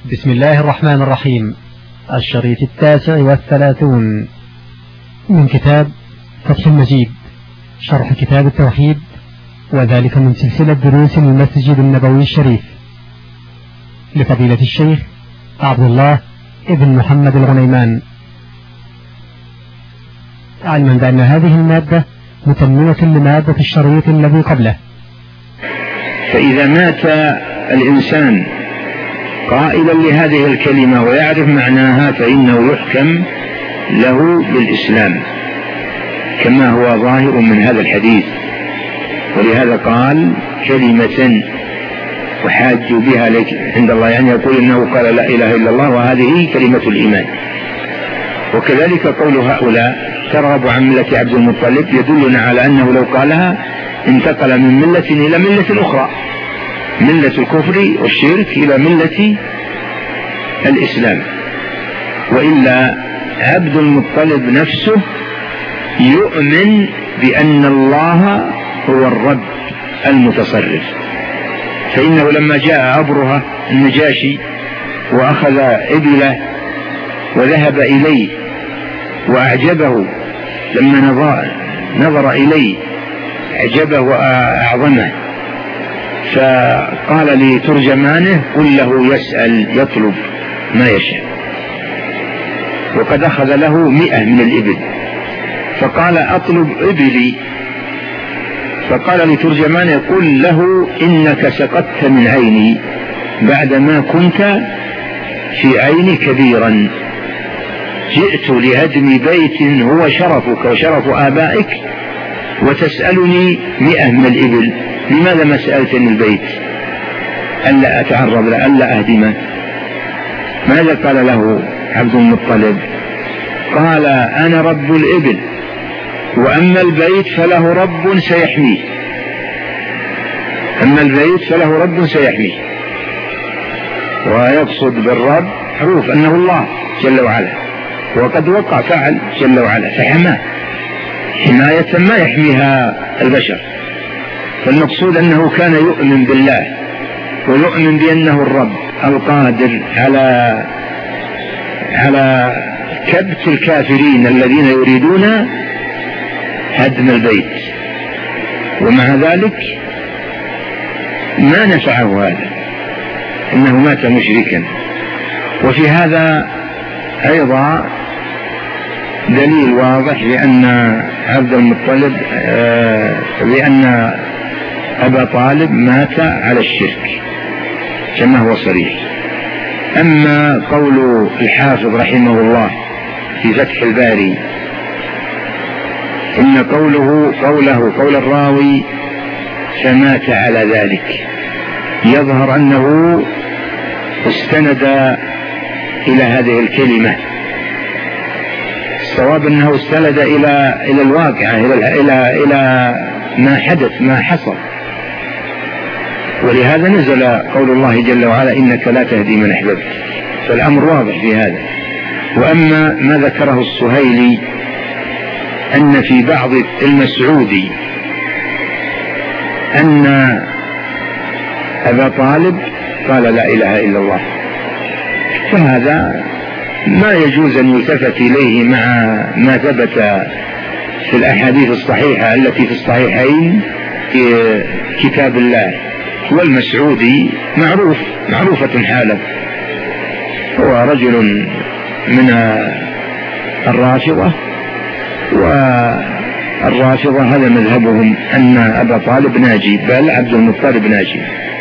بسم الله الرحمن الرحيم. الشريط 39 من كتاب فتح المجيد شرح كتاب التوحيد، وذلك من سلسلة دروس المسجد النبوي الشريف لفضيلة الشيخ عبد الله ابن محمد الغنيمان، علما بأن هذه المادة متممة لمادة الشريط الذي قبله. فإذا مات الإنسان قائلا لهذه الكلمة ويعرف معناها فإنه يحكم له بالإسلام كما هو ظاهر من هذا الحديث، ولهذا قال كلمة وحاجوا بها عند الله، يعني يقول إنه قال لا إله إلا الله وهذه كلمة الإيمان. وكذلك قول هؤلاء ترغب عن ملة عبد المطلب يدلنا على أنه لو قالها انتقل من ملة إلى ملة أخرى، ملة الكفر والشرك إلى ملة الإسلام. وإلا عبد المطلب نفسه يؤمن بأن الله هو الرب المتصرف، فإنه لما جاء أبرهة النجاشي وأخذ إبله وذهب إليه وأعجبه، لما نظر إليه أعجبه وأعظمه، فقال لترجمانه قل له يسأل يطلب ما يشاء، وقد أخذ له 100 من الإبل، فقال أطلب إبلي، فقال لترجمانه قل له إنك سقطت من عيني بعدما كنت في عيني كبيرا، جئت لهدم بيت هو شرفك وشرف آبائك وتسألني 100 من الإبل، لماذا ما سألتني البيت ألا أتعرض له ألا أهدمه؟ ماذا قال له عبد المطلب؟ قال أنا رب الإبل، وأما البيت فله رب سيحميه، أما البيت فله رب سيحميه. ويقصد بالرب حروف أنه الله جل وعلا، وقد وقع فعل جل وعلا فحماه حماية ما يحميها البشر. فالمقصود أنه كان يؤمن بالله ويؤمن بأنه الرب القادر على كبت الكافرين الذين يريدون هدم البيت، ومع ذلك ما نفعه هذا، إنه مات مشركا. وفي هذا أيضا دليل واضح لأن عبد المطلب لأن أبا طالب مات على الشرك كما هو صريح. أما قول الحافظ رحمه الله في فتح الباري إن قول الراوي فمات على ذلك، يظهر أنه استند إلى هذه الكلمة. الصواب أنه استند إلى الواقع، إلى ما حدث ما حصل، ولهذا نزل قول الله جل وعلا إنك لا تهدي من أحببت، فالأمر واضح في هذا. وأما ما ذكره السهيلي أن في بعض المسعودي أن أبا طالب قال لا إله إلا الله، فهذا ما يجوز أن يلتفت إليه مع ما ثبت في الأحاديث الصحيحة التي في الصحيحين في كتاب الله. والمسعودي معروفة حاله، هو رجل من الرافضة، والرافضة هذا مذهبهم أن أبا طالب ناجي، بل عبد المطلب ناجي.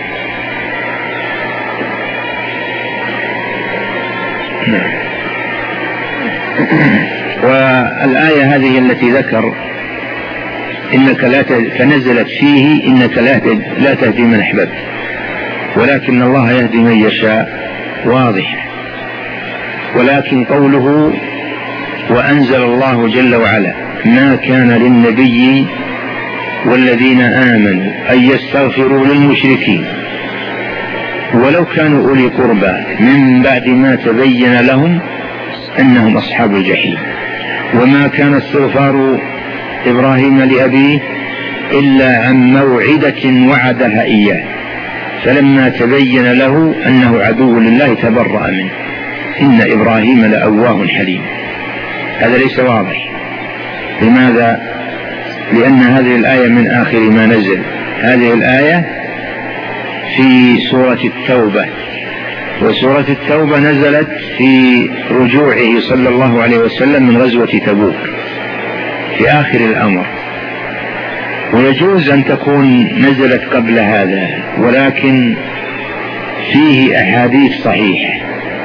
والآية هذه التي ذكر إنك فنزلت فيه إنك لا تهدي من أحببت ولكن الله يهدي من يشاء واضح. ولكن قوله وأنزل الله جل وعلا ما كان للنبي والذين آمنوا أن يستغفروا للمشركين ولو كانوا أولي قربى من بعد ما تبين لهم أنهم أصحاب الجحيم، وما كان استغفار إبراهيم لأبيه إلا عن موعدة وعدها إياه فلما تبين له أنه عدو لله تبرأ منه. إن إبراهيم لأواه حليم. هذا ليس واضح. لماذا؟ لأن هذه الآية من آخر ما نزل. هذه الآية في سورة التوبة، وسورة التوبة نزلت في رجوعه صلى الله عليه وسلم من غزوة تبوك في آخر الأمر، ويجوز أن تكون نزلت قبل هذا، ولكن فيه أحاديث صحيحة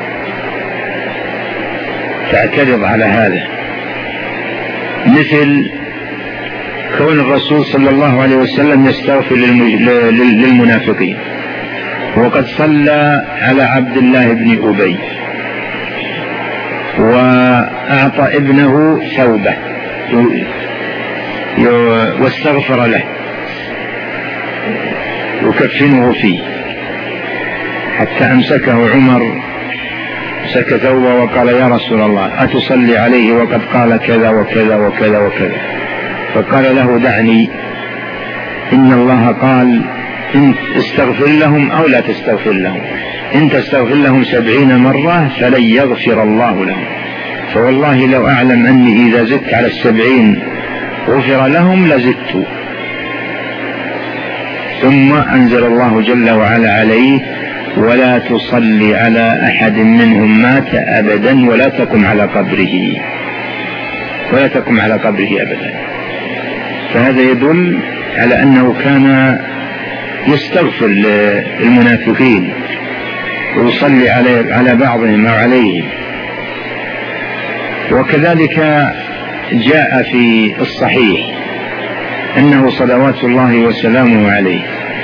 تعترض على هذا، مثل كون الرسول صلى الله عليه وسلم يستغفر للمنافقين، وقد صلى على عبد الله بن أبي وأعطى ابنه ثوبة واستغفر له يكفنه فيه، حتى أمسكه عمر، مسك ثوبه وقال: يا رسول الله أتصلي عليه وقد قال كذا وكذا وكذا وكذا؟ فقال له: دعني، إن الله قال إن استغفر لهم أو لا تستغفر لهم، إن تستغفر لهم 70 مرة فلن يغفر الله لهم، فوالله لو أعلم أني إذا زدت على 70 غفر لهم لزدت. ثم أنزل الله جل وعلا عليه: ولا تصلي على أحد منهم مات أبدا ولا تقم على قبره، ولا تقم على قبره أبدا. فهذا يدل على أنه كان يستغفر للمنافقين ويصلي على بعضهم أو عليهم. وكذلك جاء في الصحيح أنه صلوات الله وسلامه عليه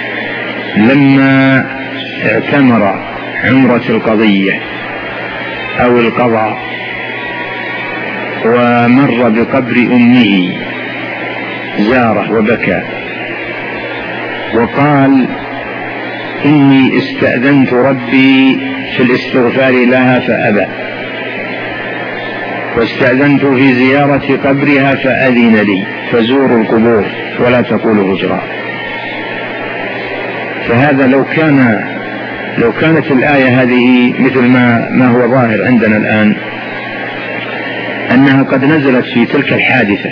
لما اعتمر عمرة القضية أو القضاء ومر بقبر أمه زاره وبكى وقال: إني استأذنت ربي في الاستغفار لها فأبى، واستأذنت في زيارة قبرها فأذن لي، فزوروا القبور ولا تقولوا هجرا. فهذا لو كانت الآية هذه مثل ما هو ظاهر عندنا الآن، أنها قد نزلت في تلك الحادثة،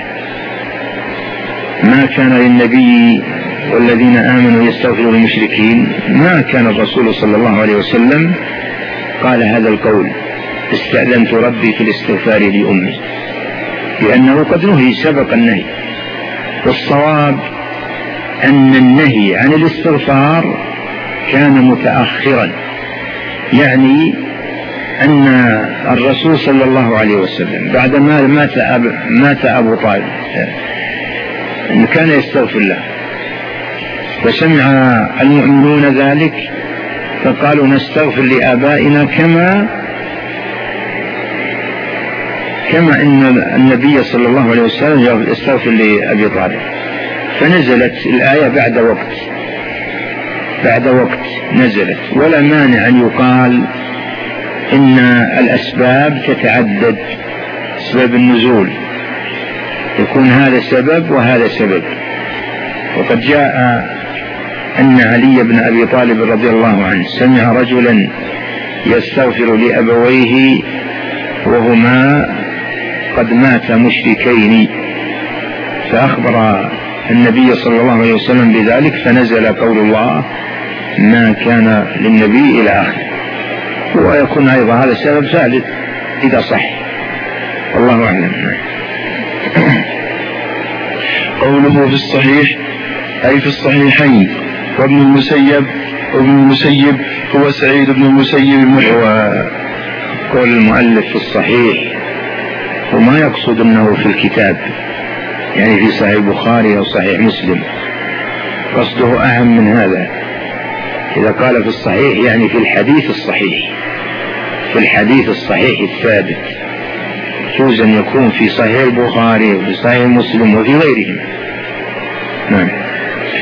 ما كان للنبي والذين آمنوا يستغفروا للمشركين، ما كان الرسول صلى الله عليه وسلم قال هذا القول: استأذنت ربي في الاستغفار لأمي، لأنه قد نهي، سبق النهي. والصواب أن النهي عن الاستغفار كان متأخرا، يعني أن الرسول صلى الله عليه وسلم بعدما مات أبو طالب كان يستغفر له، وسمع المؤمنون ذلك فقالوا: نستغفر لآبائنا كما أن النبي صلى الله عليه وسلم يستغفر لأبي طالب. فنزلت الآية بعد وقت نزلت. ولا مانع أن يقال إن الأسباب تتعدد، أسباب النزول يكون هذا سبب وهذا سبب. وقد جاء أن علي بن أبي طالب رضي الله عنه سمع رجلا يستغفر لأبويه وهما قد مات مشركين، فأخبر النبي صلى الله عليه وسلم بذلك، فنزل قول الله: ما كان للنبي إلى آخره. ويكون أيضا هذا سبب ثالث إذا صح، والله أعلم. قوله في الصحيح أي في الصحيحين. وابن المسيب هو سعيد بن المسيب. هو قول المؤلف في الصحيح وما يقصد أنه في الكتاب، يعني في صحيح البخاري أو صحيح مسلم، قصده أهم من هذا. إذا قال في الصحيح يعني في الحديث الصحيح، في الحديث الصحيح الثابت، يجوز أن يكون في صحيح البخاري وفي صحيح مسلم وفي غيرهما. نعم.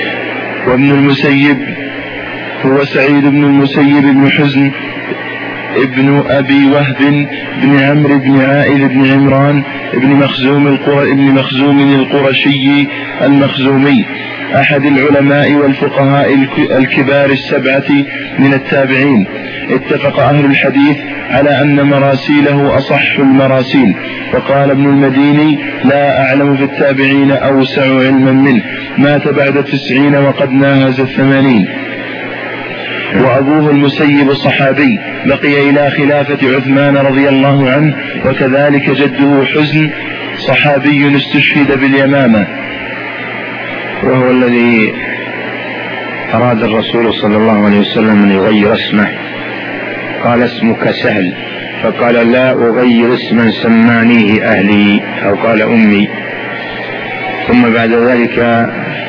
وابن المسيب هو سعيد بن المسيب بن حزن ابن أبي وهب بن عمرو بن عائذ بن عمران ابن مخزوم القرشي المخزومي، أحد العلماء والفقهاء الكبار السبعة من التابعين. اتفق أهل الحديث على أن مراسيله أصح المراسيل. وقال ابن المديني: لا أعلم في التابعين أوسع علما منه، مات بعد 90 وقد ناهز 80. وأبوه المسيب صحابي بقي إلى خلافة عثمان رضي الله عنه، وكذلك جده حزن صحابي استشهد باليمامة، وهو الذي أراد الرسول صلى الله عليه وسلم أن يغير اسمه، قال: اسمك سهل، فقال: لا أغير اسما سمانيه أهلي، أو قال أمي. ثم بعد ذلك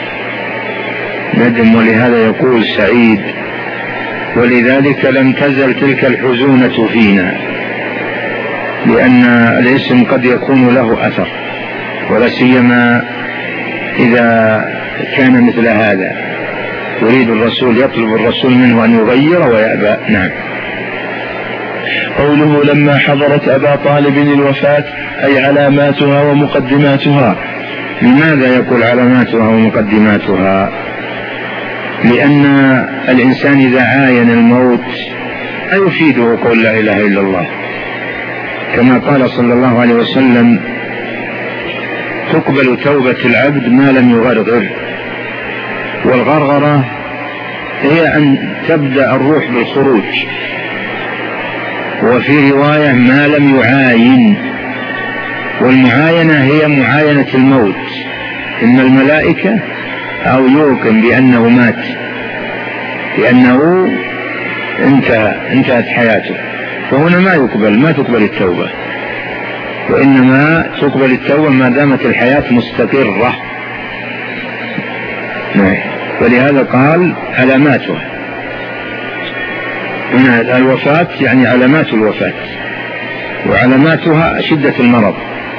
ندم، ولهذا يقول سعيد: ولذلك لم تزل تلك الحزونة فينا، لأن الاسم قد يكون له أثر، ولا سيما إذا كان مثل هذا، يريد الرسول، يطلب الرسول منه أن يغير ويأبى. نعم. قوله: لما حضرت أبا طالب الوفاة، أي علاماتها ومقدماتها. لماذا يقول علاماتها ومقدماتها؟ لأن الإنسان إذا عاين الموت أيفيده قول لا إله إلا الله، كما قال صلى الله عليه وسلم: تقبل توبة العبد ما لم يغرغر. والغرغرة هي أن تبدأ الروح بالخروج، وفي رواية ما لم يعاين، والمعاينة هي معاينة الموت، إن الملائكة أو يوقن بأنه مات، لأنه انتهت حياته، فهنا ما تقبل التوبة، وإنما تقبل التوبة ما دامت الحياة مستقرة. ولهذا قال علاماتها. هنا الوفاة يعني علامات الوفاة، وعلاماتها شدة المرض.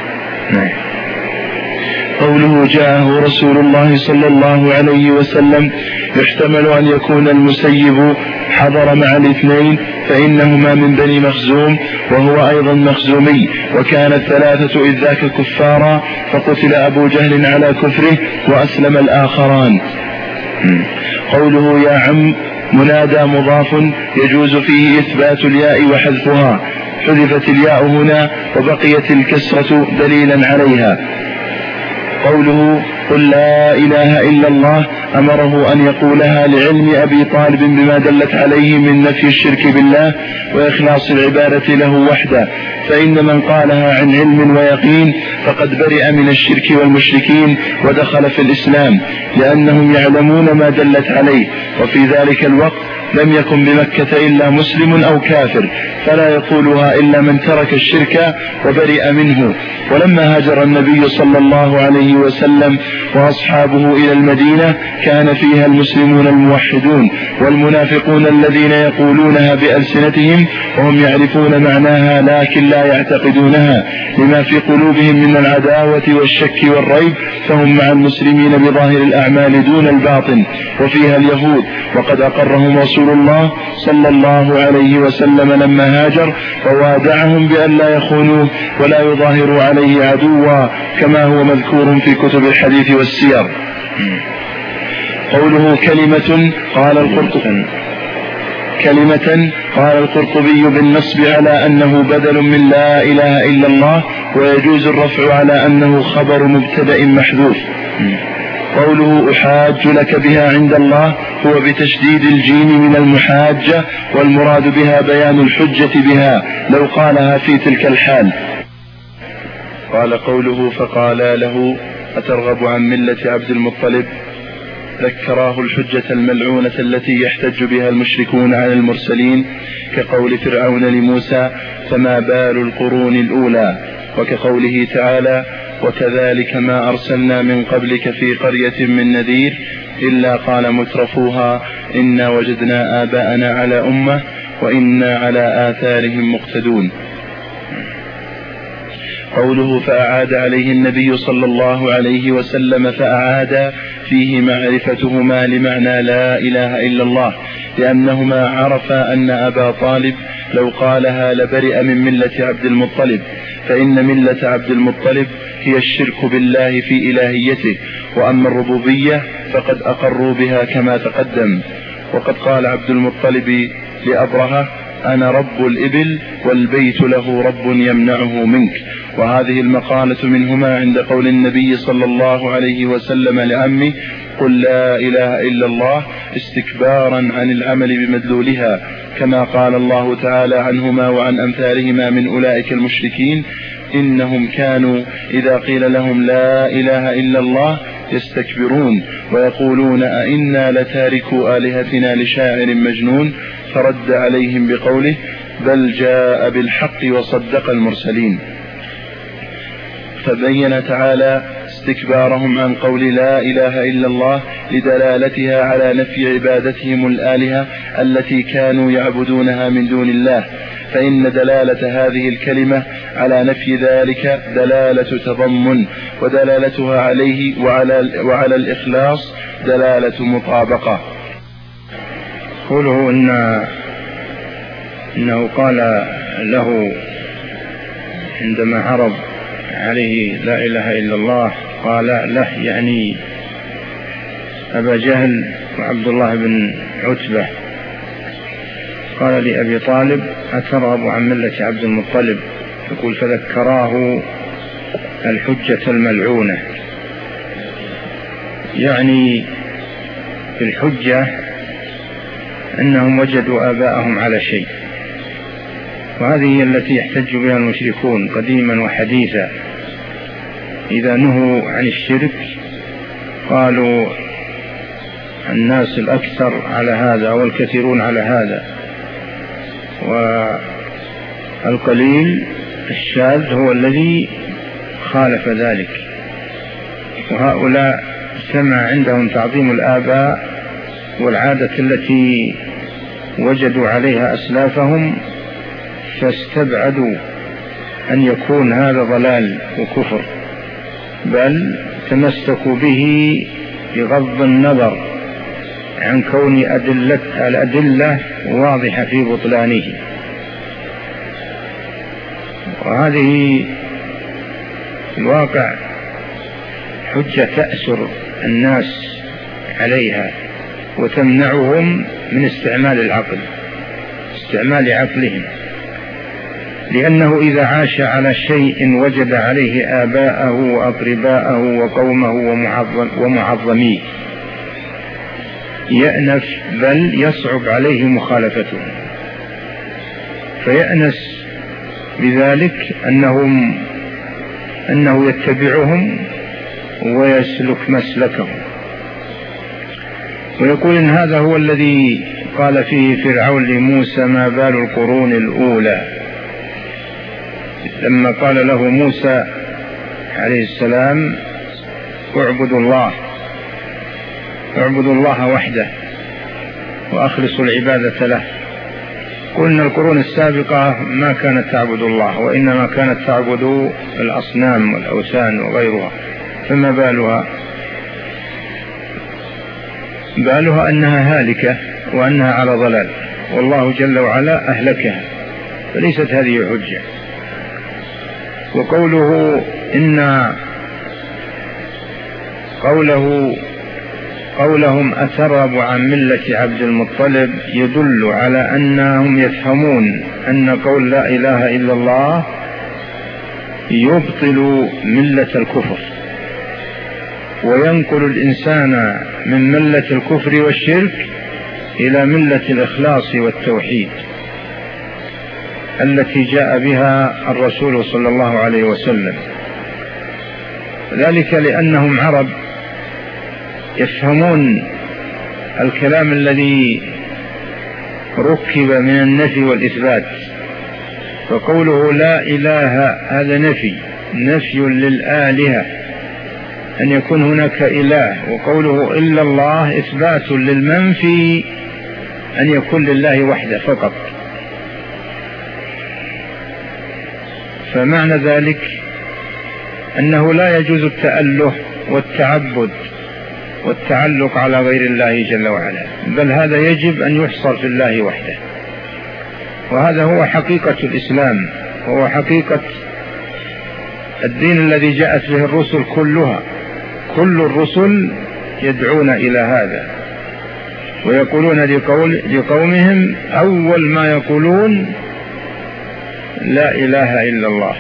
قوله: جاءه رسول الله صلى الله عليه وسلم، يحتمل أن يكون المسيب حضر مع الاثنين، فإنهما من بني مخزوم، وهو أيضا مخزومي، وكان الثلاثة إذ ذاك كفارا، فقتل أبو جهل على كفره وأسلم الآخران. قوله: يا عم منادى مضاف، يجوز فيه إثبات الياء وحذفها، حذفت الياء هنا وبقيت الكسرة دليلا عليها. قوله: قل لا إله إلا الله، أمره أن يقولها لعلم أبي طالب بما دلت عليه من نفي الشرك بالله وإخلاص العبادة له وحده، فإن من قالها عن علم ويقين فقد برئ من الشرك والمشركين ودخل في الإسلام، لأنهم يعلمون ما دلت عليه، وفي ذلك الوقت لم يكن بمكة إلا مسلم أو كافر، فلا يقولها إلا من ترك الشرك وبرئ منه. ولما هاجر النبي صلى الله عليه وسلم وأصحابه إلى المدينة، كان فيها المسلمون الموحدون والمنافقون الذين يقولونها بألسنتهم وهم يعرفون معناها لكن لا يعتقدونها، لما في قلوبهم من العداوة والشك والريب، فهم مع المسلمين بظاهر الأعمال دون الباطن. وفيها اليهود، وقد أقرهم رسول الله صلى الله عليه وسلم لما هاجر، ووادعهم بأن لا يخونوه ولا يظاهروا عليه عدوا، كما هو مذكور في كتب الحديث والسير. قوله: كلمة قال القرطبي بالنصب على أنه بدل من لا إله إلا الله، ويجوز الرفع على أنه خبر مبتدأ محذوف. قوله: أحاج لك بها عند الله، هو بتشديد الجيم من المحاجة، والمراد بها بيان الحجة بها لو قالها في تلك الحال. قال قوله: فقال له: أترغب عن ملة عبد المطلب؟ ذكراه الحجة الملعونة التي يحتج بها المشركون على المرسلين، كقول فرعون لموسى: فما بال القرون الأولى، وكقوله تعالى: وكذلك ما أرسلنا من قبلك في قرية من نذير إلا قال مترفوها إنا وجدنا آباءنا على أمة وإنا على آثارهم مقتدون. قوله: فأعاد عليه النبي صلى الله عليه وسلم، فأعاد فيه معرفتهما لمعنى لا إله إلا الله، لأنهما عرفا أن أبا طالب لو قالها لبرئ من ملة عبد المطلب، فإن ملة عبد المطلب هي الشرك بالله في إلهيته، وأما الربوبية فقد أقروا بها كما تقدم. وقد قال عبد المطلب لأبرهة: أنا رب الإبل والبيت له رب يمنعه منك. وهذه المقالة منهما عند قول النبي صلى الله عليه وسلم لعمه: قل لا إله إلا الله، استكبارا عن العمل بمدلولها، كما قال الله تعالى عنهما وعن أمثالهما من أولئك المشركين: إنهم كانوا إذا قيل لهم لا إله إلا الله يستكبرون ويقولون أئنا لتاركوا آلهتنا لشاعر مجنون. فرد عليهم بقوله: بل جاء بالحق وصدق المرسلين. فبين تعالى استكبارهم عن قول لا إله إلا الله لدلالتها على نفي عبادتهم الآلهة التي كانوا يعبدونها من دون الله، فإن دلالة هذه الكلمة على نفي ذلك دلالة تضمن، ودلالتها عليه وعلى الإخلاص دلالة مطابقة. قوله إنه قال له عندما عرض عليه لا إله إلا الله قال له، يعني أبا جهل وعبد الله بن عتبة، قال لأبي طالب: أترغب عن ملة عبد المطلب؟ يقول: فذكراه الحجة الملعونة، يعني الحجة أنهم وجدوا آباءهم على شيء، وهذه هي التي يحتج بها المشركون قديما وحديثا. إذا نهوا عن الشرك قالوا الناس الأكثر على هذا والكثيرون على هذا، والقليل الشاذ هو الذي خالف ذلك. وهؤلاء سمع عندهم تعظيم الآباء والعادة التي وجدوا عليها أسلافهم، فاستبعدوا أن يكون هذا ضلال وكفر، بل تمسكوا به بغض النظر عن كون الأدلة واضحة في بطلانه. وهذه الواقع حجة تأسر الناس عليها وتمنعهم من استعمال عقلهم، لأنه إذا عاش على شيء وجد عليه آباءه وأقرباءه وقومه ومعظميه يأنف، بل يصعب عليه مخالفته، فيأنس بذلك أنه يتبعهم ويسلك مسلكهم. ويقول إن هذا هو الذي قال فيه فرعون لموسى: ما بال القرون الأولى، لما قال له موسى عليه السلام: اعبدوا الله وحده وأخلصوا العبادة له. قلنا القرون السابقة ما كانت تعبد الله، وإنما كانت تعبد الأصنام والأوثان وغيرها، فما بالها أنها هالكة وأنها على ضلال، والله جل وعلا أهلكها، فليست هذه حجة. وقوله قولهم أترغب عن ملة عبد المطلب يدل على أنهم يفهمون أن قول لا إله إلا الله يبطل ملة الكفر، وينقل الإنسان من ملة الكفر والشرك إلى ملة الإخلاص والتوحيد التي جاء بها الرسول صلى الله عليه وسلم. ذلك لأنهم عرب يفهمون الكلام الذي ركب من النفي والإثبات، فقوله لا إله هذا نفي للآلهة أن يكون هناك إله، وقوله إلا الله إثبات للمنفي أن يكون لله وحده فقط. فمعنى ذلك أنه لا يجوز التأله والتعبد والتعلق على غير الله جل وعلا، بل هذا يجب أن يحصر في الله وحده. وهذا هو حقيقة الإسلام، هو حقيقة الدين الذي جاءت به الرسل كلها. كل الرسل يدعون إلى هذا، ويقولون لقومهم أول ما يقولون لا إله إلا الله.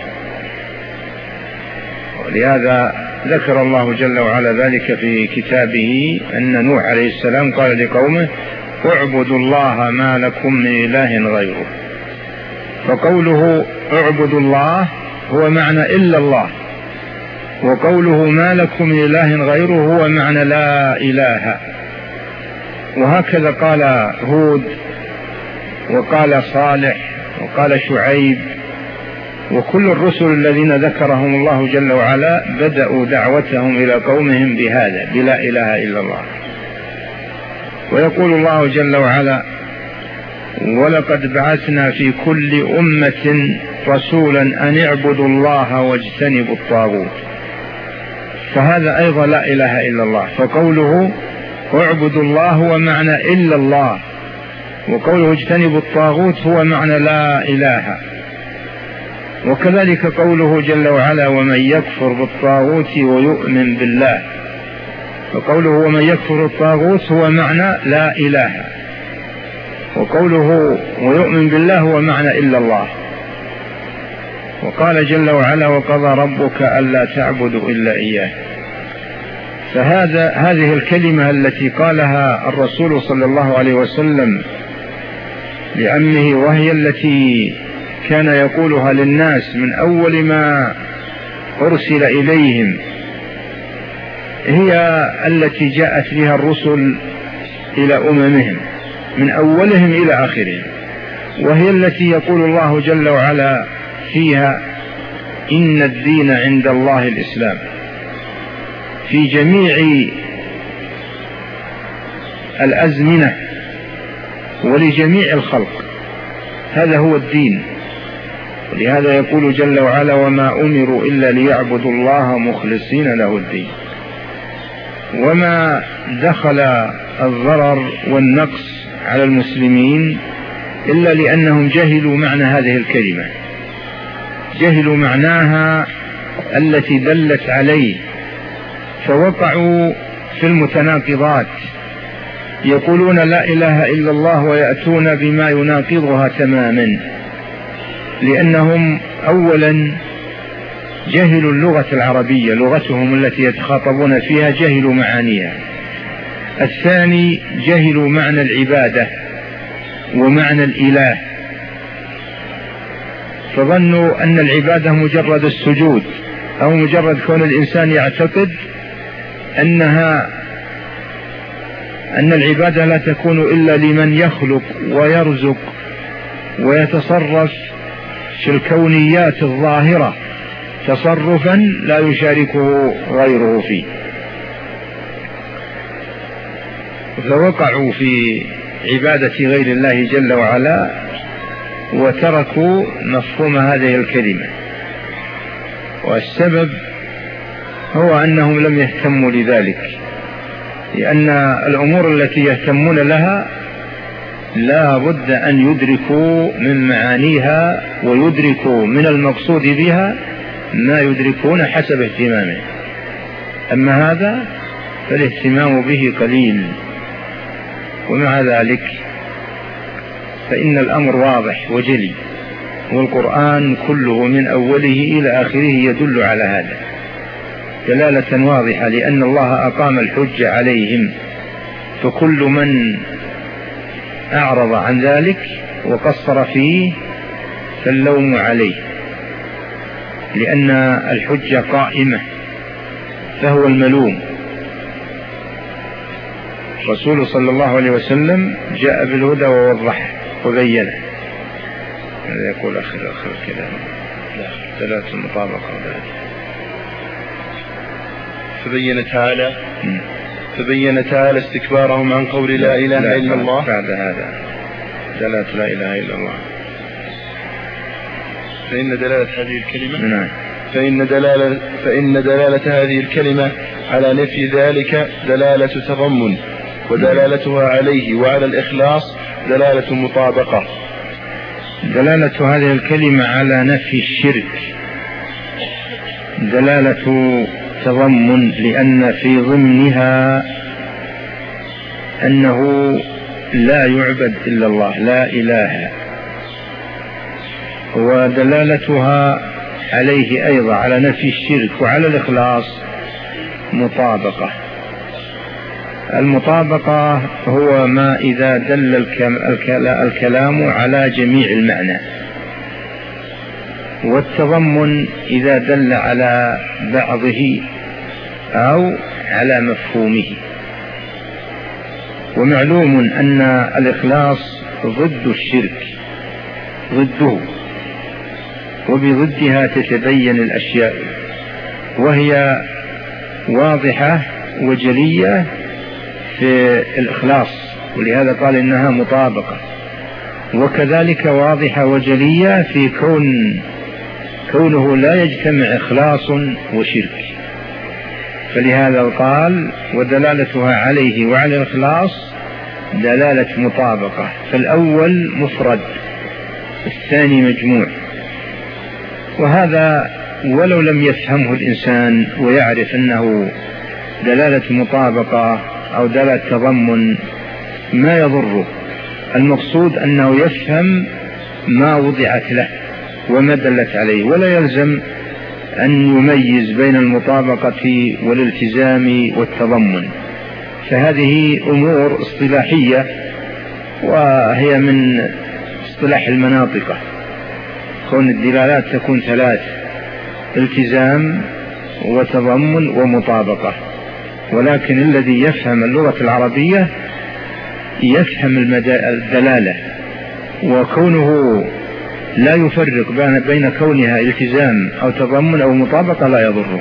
ولهذا ذكر الله جل وعلا ذلك في كتابه، أن نوح عليه السلام قال لقومه اعبدوا الله ما لكم من إله غيره. فقوله اعبدوا الله هو معنى إلا الله، وقوله ما لكم من إله غيره هو معنى لا إله. وهكذا قال هود، وقال صالح، وقال شعيب، وكل الرسل الذين ذكرهم الله جل وعلا بدأوا دعوتهم إلى قومهم بهذا، بلا إله إلا الله. ويقول الله جل وعلا ولقد بعثنا في كل أمة رسولا أن اعبدوا الله واجتنبوا الطاغوت. فهذا أيضا لا إله إلا الله. فقوله اعبدوا الله هو معنى إلا الله، وقوله اجتنبوا الطاغوت هو معنى لا إله. وكذلك قوله جل وعلا ومن يكفر بالطاغوت ويؤمن بالله. فقوله ومن يكفر الطاغوت هو معنى لا إله، وقوله ويؤمن بالله هو معنى إلا الله. وقال جل وعلا وقضى ربك ألا تعبدوا إلا إياه. هذه الكلمة التي قالها الرسول صلى الله عليه وسلم لعمه، وهي التي كان يقولها للناس من أول ما أرسل إليهم، هي التي جاءت بها الرسل إلى أممهم من أولهم إلى آخرهم، وهي التي يقول الله جل وعلا فيها إن الدين عند الله الإسلام في جميع الأزمنة ولجميع الخلق. هذا هو الدين. ولهذا يقول جل وعلا وما أمروا إلا ليعبدوا الله مخلصين له الدين. وما دخل الضرر والنقص على المسلمين إلا لأنهم جهلوا معنى هذه الكلمة، جهلوا معناها التي دلت عليه، فوقعوا في المتناقضات، يقولون لا إله إلا الله ويأتون بما يناقضها تماما، لأنهم أولا جهلوا اللغة العربية، لغتهم التي يتخاطبون فيها جهلوا معانيها. الثاني جهلوا معنى العبادة ومعنى الإله، فظنوا أن العبادة مجرد السجود، أو مجرد كون الإنسان يعتقد أن العبادة لا تكون إلا لمن يخلق ويرزق ويتصرف في الكونيات الظاهرة تصرفا لا يشاركه غيره فيه. فوقعوا في عبادة غير الله جل وعلا وتركوا مفهوم هذه الكلمة. والسبب هو أنهم لم يهتموا لذلك، لأن الأمور التي يهتمون لها لا بد أن يدركوا من معانيها ويدركوا من المقصود بها ما يدركون حسب اهتمامه. أما هذا فالاهتمام به قليل. ومع ذلك فإن الأمر واضح وجلي، والقرآن كله من أوله إلى آخره يدل على هذا دلالة واضحة، لأن الله أقام الحجة عليهم، فكل من أعرض عن ذلك وقصر فيه فاللوم عليه، لأن الحجة قائمة فهو الملوم. الرسول صلى الله عليه وسلم جاء بالهدى ووضح وبينه. هذا يقول آخر الكلام ثلاث المطابقة. فبين تعالى استكبارهم عن قول لا إله إلا الله. بعد هذا دلالة لا إله إلا الله، فإن دلالة هذه الكلمة فإن دلالة هذه الكلمة على نفي ذلك دلالة تضمن، ودلالتها عليه وعلى الإخلاص دلالة مطابقة. دلالة هذه الكلمة على نفي الشرك دلالة تضمن، لأن في ضمنها أنه لا يعبد إلا الله، لا إله. ودلالتها عليه أيضا على نفي الشرك وعلى الإخلاص مطابقة. المطابقة هو ما إذا دل الكلام على جميع المعنى، والتضمن إذا دل على بعضه أو على مفهومه. ومعلوم أن الإخلاص ضد الشرك، ضده، وبضدها تتبين الأشياء، وهي واضحة وجلية في الإخلاص، ولهذا قال إنها مطابقة. وكذلك واضحة وجلية في كونه لا يجتمع إخلاص وشرك، فلهذا قال ودلالتها عليه وعلى الإخلاص دلالة مطابقة. فالأول مفرد، الثاني مجموع. وهذا ولو لم يفهمه الإنسان ويعرف أنه دلالة مطابقة أو دلالة تضمن ما يضره، المقصود أنه يفهم ما وضعت له وما دلت عليه، ولا يلزم أن يميز بين المطابقة والالتزام والتضمن، فهذه أمور اصطلاحية وهي من اصطلاح المناطق، كون الدلالات تكون ثلاث: التزام وتضمن ومطابقة. ولكن الذي يفهم اللغة العربية يفهم الدلالة، وكونه لا يفرق بين كونها التزام أو تضمن أو مطابقة لا يضره.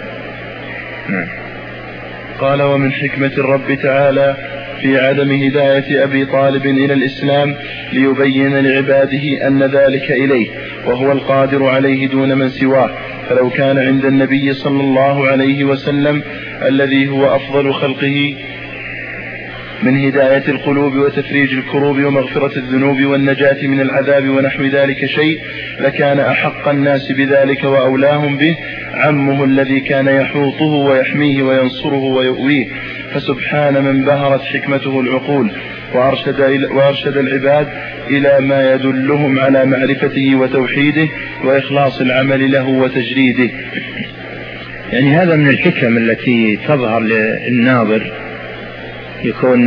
قال: ومن حكمة الرب تعالى في عدم هداية أبي طالب إلى الإسلام ليبين لعباده أن ذلك إليه، وهو القادر عليه دون من سواه. فلو كان عند النبي صلى الله عليه وسلم الذي هو أفضل خلقه من هداية القلوب وتفريج الكروب ومغفرة الذنوب والنجاة من العذاب ونحو ذلك شيء، لكان أحق الناس بذلك وأولاهم به عمه الذي كان يحوطه ويحميه وينصره ويؤويه. فسبحان من بهرت حكمته العقول وأرشد العباد إلى ما يدلهم على معرفته وتوحيده وإخلاص العمل له وتجريده. يعني هذا من الحكم التي تظهر للناظر، يكون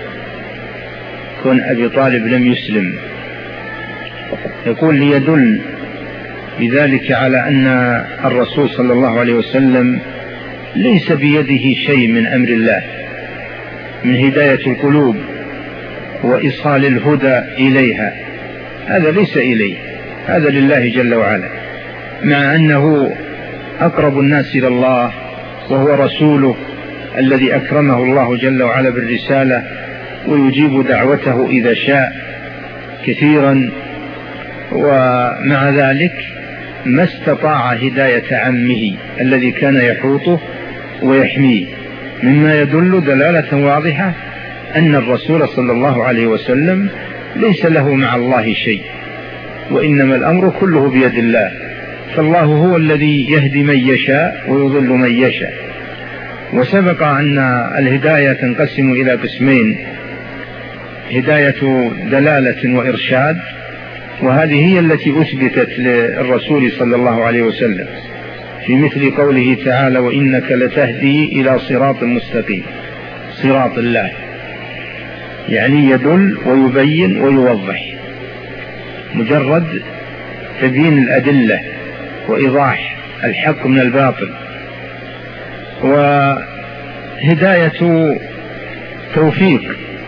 أبي طالب لم يسلم، يقول ليدل بذلك على أن الرسول صلى الله عليه وسلم ليس بيده شيء من أمر الله من هداية القلوب وإيصال الهدى إليها، هذا ليس إليه، هذا لله جل وعلا، مع أنه أقرب الناس إلى الله وهو رسوله الذي أكرمه الله جل وعلا بالرسالة ويجيب دعوته إذا شاء كثيرا. ومع ذلك ما استطاع هداية عمه الذي كان يحوطه ويحميه، مما يدل دلالة واضحة أن الرسول صلى الله عليه وسلم ليس له مع الله شيء، وإنما الأمر كله بيد الله، فالله هو الذي يهدي من يشاء ويضل من يشاء. وسبق أن الهداية تنقسم إلى قسمين: هداية دلالة وإرشاد، وهذه هي التي أثبتت للرسول صلى الله عليه وسلم في مثل قوله تعالى: وإنك لتهدي إلى صراط مستقيم، صراط الله، يعني يدل ويبين ويوضح، مجرد تبيين الأدلة وإيضاح الحق من الباطل. وهداية توفيق،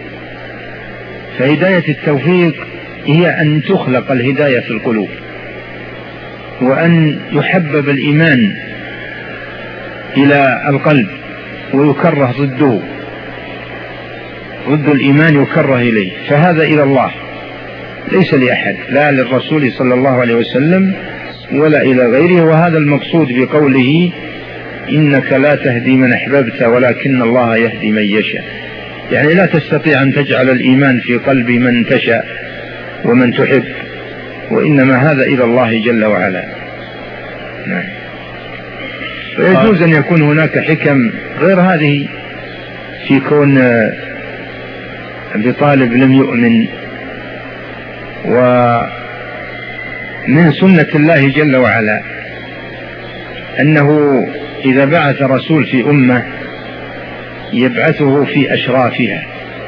فهداية التوفيق هي أن تخلق الهداية في القلوب، وأن يحبب الإيمان إلى القلب ويكره ضده، ضد الإيمان يكره إليه، فهذا إلى الله ليس لأحد، لا للرسول صلى الله عليه وسلم ولا إلى غيره. وهذا المقصود بقوله إنك لا تهدي من أحببت ولكن الله يهدي من يشاء، يعني لا تستطيع أن تجعل الإيمان في قلب من تشاء ومن تحب، وإنما هذا إلى الله جل وعلا. نعم. فيجوز أن يكون هناك حكم غير هذه في كون أبي طالب لم يؤمن. ومن سنة الله جل وعلا أنه إذا بعث رسول في أمة يبعثه في أشرافها،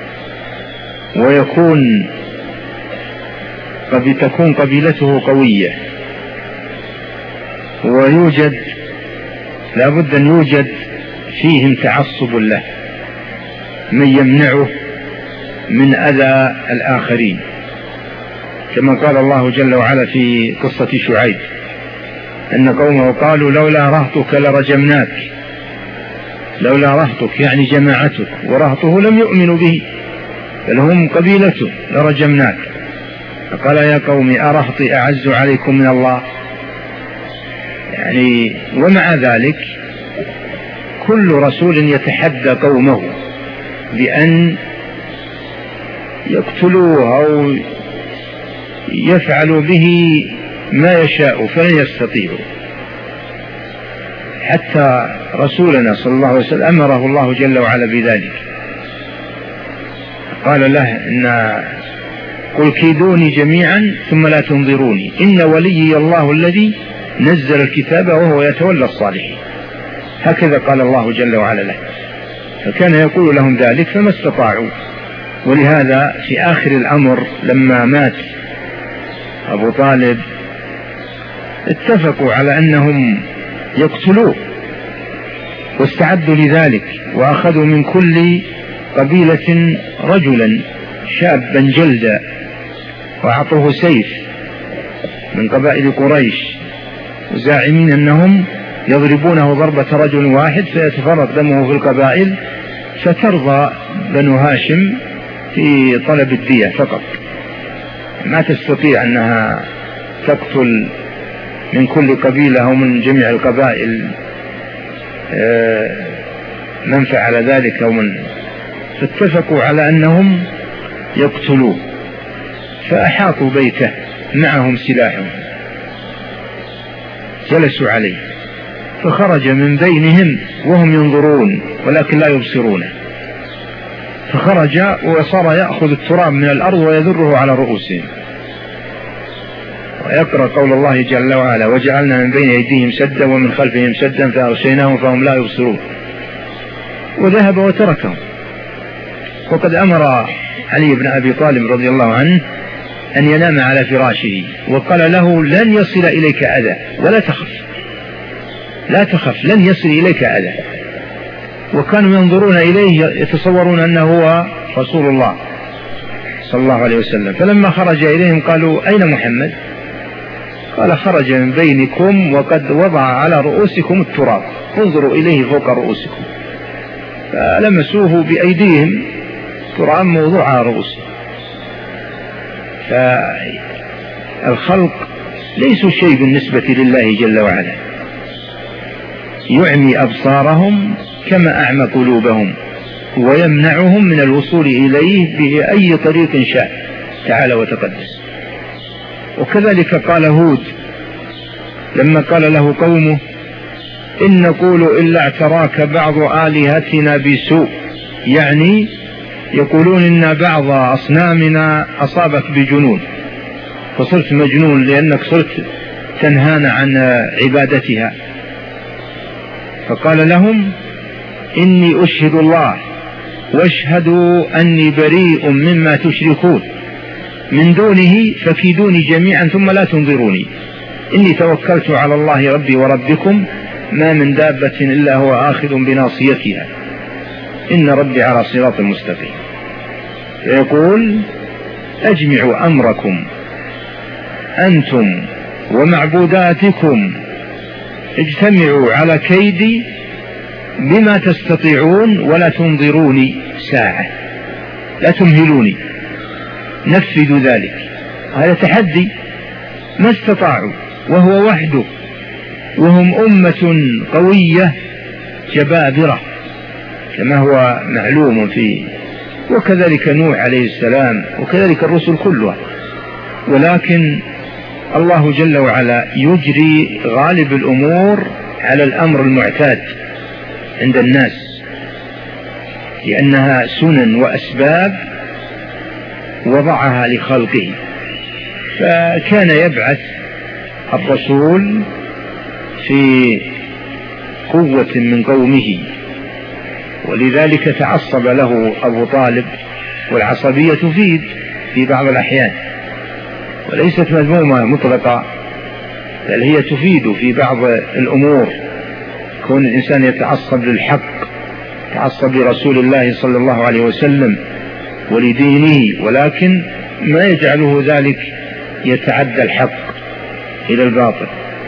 تكون قبيلته قوية، لا بد أن يوجد فيهم تعصب له من يمنعه من أذى الآخرين، كما قال الله جل وعلا في قصة شعيب أن قومه قالوا لولا رهطك لرجمناك، لولا رهطك يعني جماعتك، ورهطه لم يؤمنوا به بل هم قبيلته، لرجمناك. فقال يا قوم أرهطي أعز عليكم من الله؟ يعني ومع ذلك كل رسول يتحدى قومه بأن يقتلوه أو يفعلوا به ما يشاء فلن يستطيعوا. حتى رسولنا صلى الله عليه وسلم أمره الله جل وعلا بذلك، قال له قل كيدوني جميعا ثم لا تنظروني إن وليي الله الذي نزل الكتاب وهو يتولى الصالحين. هكذا قال الله جل وعلا له، فكان يقول لهم ذلك فما استطاعوا. ولهذا في آخر الأمر لما مات أبو طالب اتفقوا على أنهم يقتلوه، واستعدوا لذلك، وأخذوا من كل قبيلة رجلا شابا جلدا وأعطوه سيف من قبائل قريش، زاعمين أنهم يضربونه ضربة رجل واحد فيتفرق دمه في القبائل، فترضى بنو هاشم في طلب الدية فقط، ما تستطيع أنها تقتل من كل قبيلة أو من جميع القبائل من فعل ذلك أو من. فاتفقوا على أنهم يقتلوه، فأحاطوا بيته معهم سلاحهم، جلسوا عليه، فخرج من بينهم وهم ينظرون ولكن لا يبصرونه، فخرج وصار يأخذ التراب من الأرض ويذره على رؤوسهم، ويقرأ قول الله جل وعلا وجعلنا من بين أيديهم سدا ومن خلفهم سدا فأغشيناهم فهم لا يبصرون، وذهب وتركهم. وقد أمر علي بن أبي طالب رضي الله عنه أن ينام على فراشه، وقال له لن يصل إليك أذى ولا تخف، لا تخف لن يصل إليك أذى. وكانوا ينظرون إليه يتصورون أنه هو رسول الله صلى الله عليه وسلم. فلما خرج إليهم قالوا أين محمد؟ قال خرج من بينكم وقد وضع على رؤوسكم التراب، انظروا إليه فوق رؤوسكم. فلمسوه بأيديهم، تراب موضوع على رؤوسهم. فالخلق ليسوا شيء بالنسبة لله جل وعلا، يعمي أبصارهم كما أعمى قلوبهم، ويمنعهم من الوصول إليه بأي طريق شاء تعالى وتقدس. وكذلك قال هود لما قال له قومه إن نقول إلا اعتراك بعض آلهتنا بسوء، يعني يقولون إن بعض أصنامنا أصابك بجنون فصرت مجنون لأنك صرت تنهانا عن عبادتها. فقال لهم إني أشهد الله واشهدوا أني بريء مما تشركون من دونه فكيدوني جميعا ثم لا تنظروني إني توكلت على الله ربي وربكم ما من دابة إلا هو آخذ بناصيتها إن ربي على صراط مستقيم. يقول أجمعوا أمركم أنتم ومعبوداتكم، اجتمعوا على كيدي بما تستطيعون ولا تنظروني ساعة، لا تمهلوني، نفذوا ذلك. هذا تحدي، ما استطاعوا وهو وحده، وهم أمة قوية جبابرة كما هو معلوم فيه، وكذلك نوح عليه السلام، وكذلك الرسل كلها. ولكن الله جل وعلا يجري غالب الأمور على الأمر المعتاد عند الناس، لأنها سنن وأسباب وضعها لخلقه. فكان يبعث الرسول في قوة من قومه، ولذلك تعصب له أبو طالب، والعصبية تفيد في بعض الأحيان وليست مذمومة مطلقة، بل هي تفيد في بعض الأمور. كون الإنسان يتعصب للحق، يتعصب لرسول الله صلى الله عليه وسلم ولدينه، ولكن ما يجعله ذلك يتعدى الحق إلى الباطل.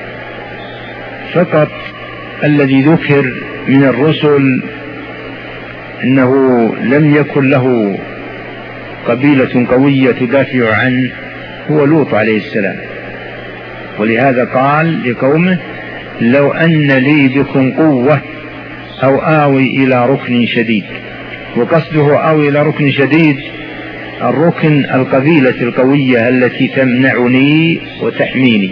فقط الذي ذكر من الرسل إنه لم يكن له قبيلة قوية تدافع عنه هو لوط عليه السلام، ولهذا قال لقومه: لو أن لي بكم قوة أو آوي إلى ركن شديد. وقصده آوي إلى ركن شديد، الركن القبيلة القوية التي تمنعني وتحميني.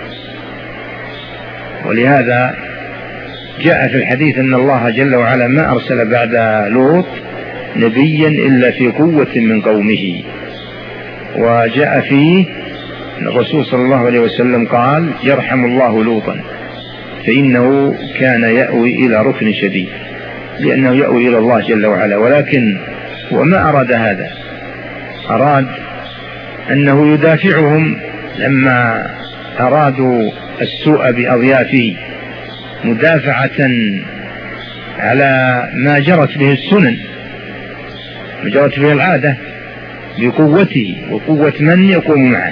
ولهذا جاء في الحديث أن الله جل وعلا ما أرسل بعد لوط نبيا إلا في قوة من قومه. وجاء فيه الرسول صلى الله عليه وسلم قال: يرحم الله لوطا فإنه كان يأوي إلى ركن شديد، لأنه يأوي إلى الله جل وعلا. ولكن وما أراد هذا، أراد أنه يدافعهم لما أرادوا السوء بأضيافه، مدافعة على ما جرت به السنن، ما جرت به العادة، بقوته وقوة من يقوم معه.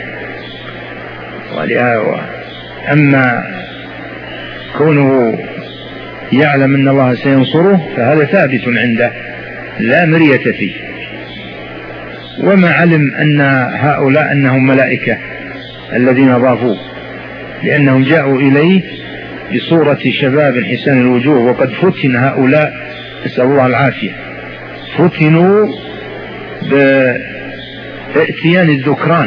أما كونه يعلم أن الله سينصره فهذا ثابت عنده لا مرية فيه. وما علم أن هؤلاء أنهم ملائكة الذين ضافوه، لأنهم جاءوا إليه بصورة شباب حسان الوجوه، وقد فتن هؤلاء، نسأل الله العافية، فتنوا باتيان الذكران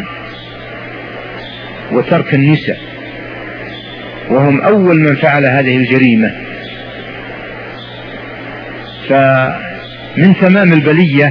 وترك النساء، وهم أول من فعل هذه الجريمة. فمن تمام البلية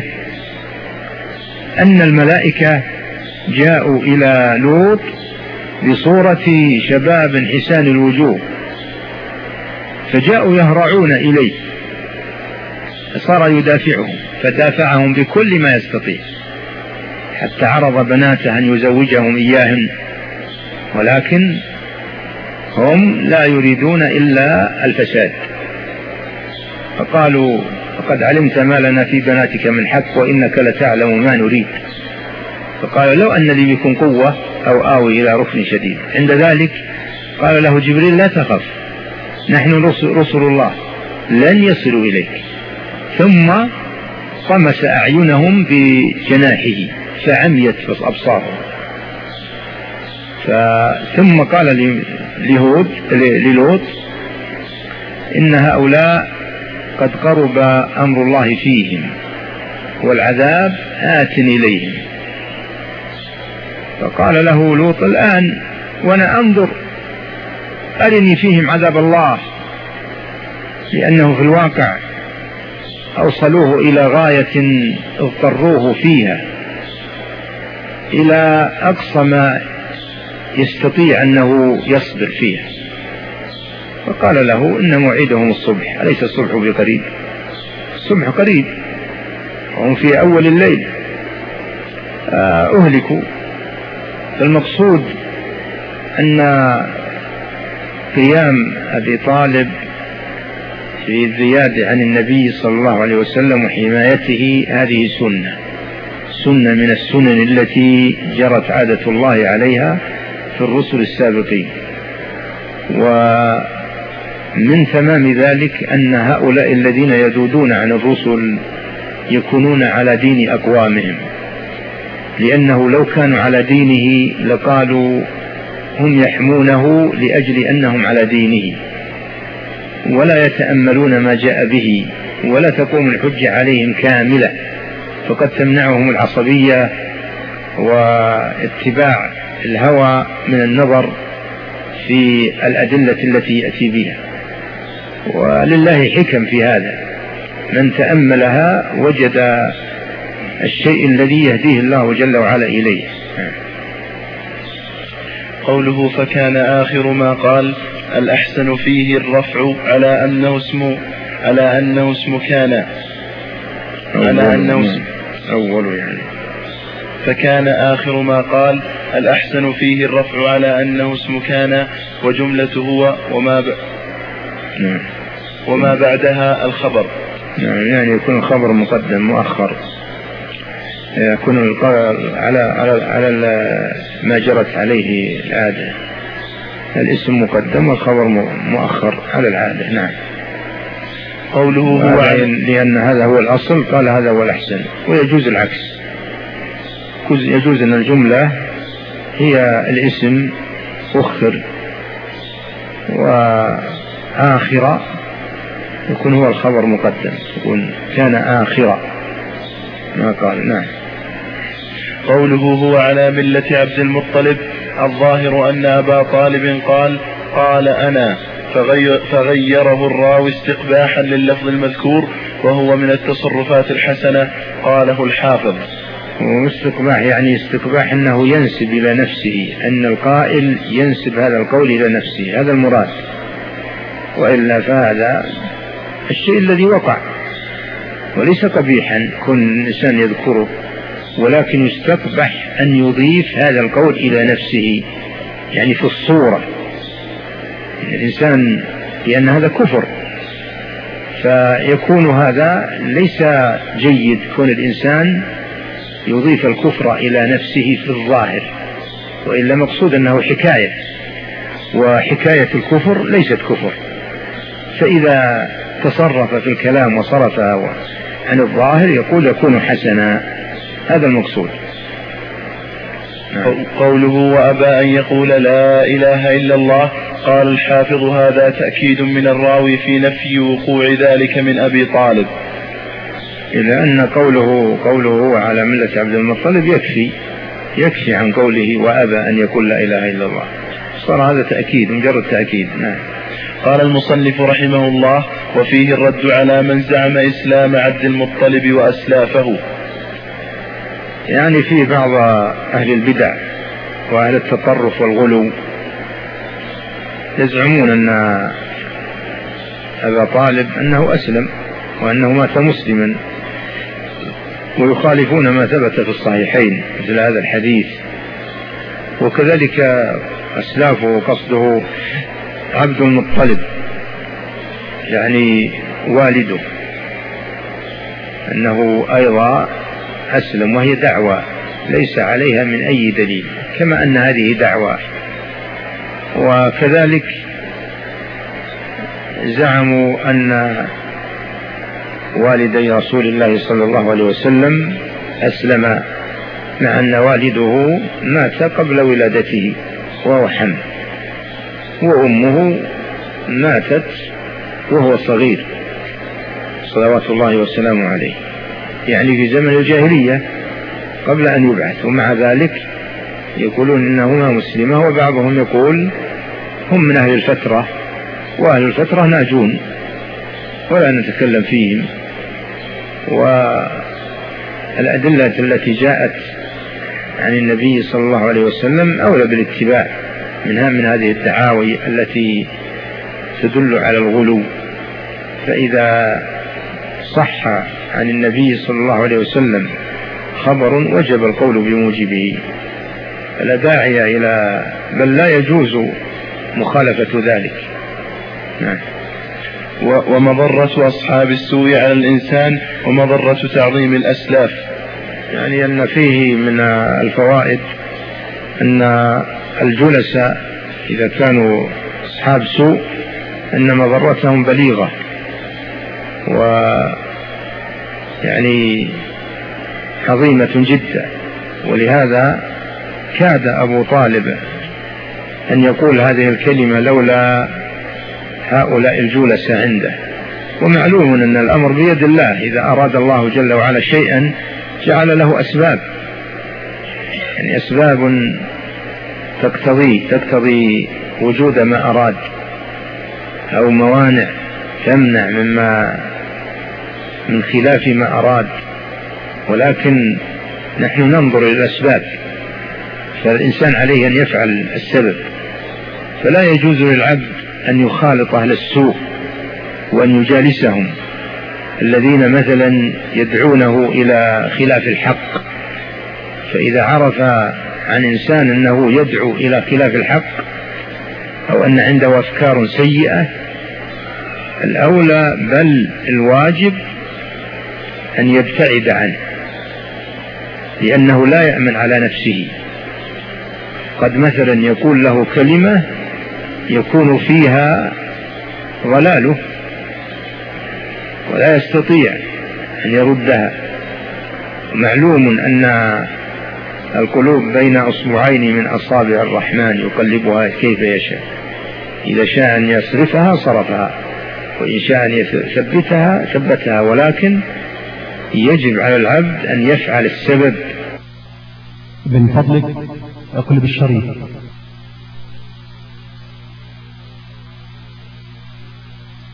أن الملائكة جاءوا إلى لوط بصورة شباب حسان الوجوه، فجاءوا يهرعون إليه، فصار يدافعهم، فدافعهم بكل ما يستطيع، حتى عرض بناته أن يزوجهم إياهن، ولكن هم لا يريدون إلا الفساد. فقالوا: فقد علمت ما لنا في بناتك من حق وإنك لتعلم ما نريد. فقال: لو أن لي بكم قوة أو آوي إلى ركن شديد. عند ذلك قال له جبريل: لا تخف، نحن رسل الله لن يصلوا إليك. ثم طمس أعينهم بجناحه فعميت أبصارهم. ثم قال للوط: إن هؤلاء قد قرب أمر الله فيهم والعذاب آت إليهم. فقال له لوط: الآن وأنا أنظر، أرني فيهم عذاب الله، لأنه في الواقع أوصلوه إلى غاية اضطروه فيها، إلى أقصى ما يستطيع أنه يصبر فيها. فقال له: إن موعدهم الصبح، أليس الصبح بقريب؟ الصبح قريب، وهم في أول الليل أهلكوا. فالمقصود أن قيام أبي طالب في الزيادة عن النبي صلى الله عليه وسلم وحمايته هذه سنة من السنن التي جرت عادة الله عليها في الرسل السابقين. ومن تمام ذلك أن هؤلاء الذين يذودون عن الرسل يكونون على دين أقوامهم، لأنه لو كانوا على دينه لقالوا هم يحمونه لأجل أنهم على دينه ولا يتأملون ما جاء به، ولا تقوم الحجة عليهم كاملة، فقد تمنعهم العصبية واتباع الهوى من النظر في الأدلة التي يأتي بها. ولله حكم في هذا، من تأملها وجد الشيء الذي يهديه الله جل وعلا إليه. قوله فكان آخر ما قال الأحسن فيه الرفع على أنه اسم كان أول يعني. فكان آخر ما قال الأحسن فيه الرفع على أنه اسم كان وجملة هو وما بعدها الخبر. يعني يكون الخبر مقدم مؤخر، يكون على ما جرت عليه العادة، الاسم مقدم والخبر مؤخر على العادة. نعم. قوله هو لأن هذا هو الأصل قال هذا هو الأحسن، ويجوز العكس، يجوز أن الجملة هي الاسم أخر وآخرة يكون هو الخبر مقدم، يكون كان آخرة ما قال. نعم. قوله هو على ملة عبد المطلب، الظاهر أن أبا طالب قال أنا، فغيره الراوي استقباحا لللفظ المذكور، وهو من التصرفات الحسنة قاله الحافظ. واستقباح يعني استقباح أنه ينسب إلى نفسه، أن القائل ينسب هذا القول إلى نفسه، هذا المراد، وإلا فهذا الشيء الذي وقع وليس قبيحا كن الإنسان يذكره، ولكن يستقبح أن يضيف هذا القول إلى نفسه، يعني في الصورة الإنسان، لأن هذا كفر، فيكون هذا ليس جيد كون الإنسان يضيف الكفر إلى نفسه في الظاهر، وإلا مقصود أنه حكاية، وحكاية الكفر ليست كفر، فإذا تصرف في الكلام وصرف عن الظاهر يكون حسنا، هذا المقصود. قوله وأبى أن يقول لا إله إلا الله، قال الحافظ هذا تأكيد من الراوي في نفي وقوع ذلك من أبي طالب، إلا أن قوله على ملة عبد المطلب يكفي عن قوله وأبى أن يقول لا إله إلا الله، صار هذا تأكيد مجرد تأكيد. نعم. قال المصنف رحمه الله وفيه الرد على من زعم إسلام عبد المطلب وأسلافه. يعني في بعض أهل البدع وأهل التطرف والغلو يزعمون أن أبا طالب أنه أسلم وأنه مات مسلما، ويخالفون ما ثبت في الصحيحين مثل هذا الحديث، وكذلك أسلافه قصده عبد المطلب يعني والده أنه أيضا أسلم، وهي دعوة ليس عليها من أي دليل، كما أن هذه دعوة. وكذلك زعموا أن والدي رسول الله صلى الله عليه وسلم أسلم، مع أن والده مات قبل ولادته وهو حمل، وأمه ماتت وهو صغير صلوات الله وسلامه عليه، يعني في زمن الجاهلية قبل أن يبعث، ومع ذلك يقولون إنهما مسلمة، وبعضهم يقول هم من أهل الفترة، وأهل الفترة ناجون ولا نتكلم فيهم. والأدلة التي جاءت عن النبي صلى الله عليه وسلم أولى بالاتباع من هذه الدعاوي التي تدل على الغلو، فإذا صح عن النبي صلى الله عليه وسلم خبر وجب القول بموجبه، فلا داعي إلى بل لا يجوز مخالفة ذلك. نعم. ومضرة أصحاب السوء على الإنسان ومضرة تعظيم الأسلاف، يعني أن فيه من الفوائد أن الجلساء إذا كانوا أصحاب سوء أن مضرتهم بليغة، ويعني عظيمة جدا، ولهذا كاد أبو طالب أن يقول هذه الكلمة لولا هؤلاء الجلس عنده. ومعلوم أن الأمر بيد الله، إذا أراد الله جل وعلا شيئا جعل له أسباب، يعني أسباب تقتضي وجود ما أراد، أو موانع تمنع من خلاف ما أراد، ولكن نحن ننظر إلى الأسباب، فالإنسان عليه أن يفعل السبب. فلا يجوز للعبد أن يخالط أهل السوء وأن يجالسهم، الذين مثلا يدعونه إلى خلاف الحق. فإذا عرف عن إنسان أنه يدعو إلى خلاف الحق أو أن عنده أفكار سيئة، الأولى بل الواجب أن يبتعد عنه، لأنه لا يأمن على نفسه. قد مثلا يقول له كلمة يكون فيها ضلاله ولا يستطيع أن يردها. معلوم أن القلوب بين أصبعين من أصابع الرحمن يقلبها كيف يشاء، إذا شاء أن يصرفها صرفها، وإن شاء أن يثبتها ثبتها، ولكن يجب على العبد أن يفعل السبب. من فضلك اقلب الشريط.